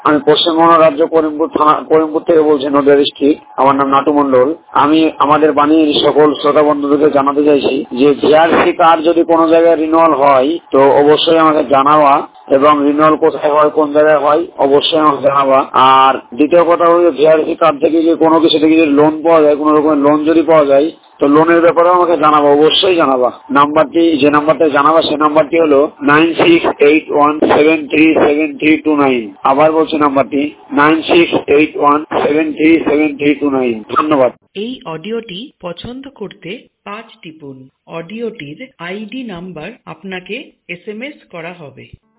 আমি পশ্চিমবঙ্গ রাজ্য করিমপুর থেকে বলছি, নদিয়া ডিস্ট্রিক্ট। আমার নাম নাটু মন্ডল। আমি আমাদের বাণীর সকল শ্রোতা বন্ধুদেরকে জানাতে চাইছি যে ভিআরসি কার্ড যদি কোনো জায়গায় রিনিউয়াল হয় তো অবশ্যই আমাকে জানাবা, এবং রিনিউয়াল কোথায় হয়, কোন জায়গায় হয়, অবশ্যই আমাকে জানাবা। আর দ্বিতীয় কথা হলো ভিআরসি কার্ড থেকে যে কোনো কিছু থেকে যদি লোন পাওয়া যায়, কোনো রকমের লোন যদি পাওয়া যায়, তো লোনের ব্যাপারেও আমাকে জানাবা, অবশ্যই জানাবা। নাম্বারটি, যে নাম্বারটা জানাবা সে নাম্বারটি হলো 9681737329। আবার বলছি নাম্বারটি 9681737329। ধন্যবাদ। এই অডিওটি পছন্দ করতে 5 টিপুন। অডিওটির আইডি নাম্বার আপনাকে SMS করা হবে।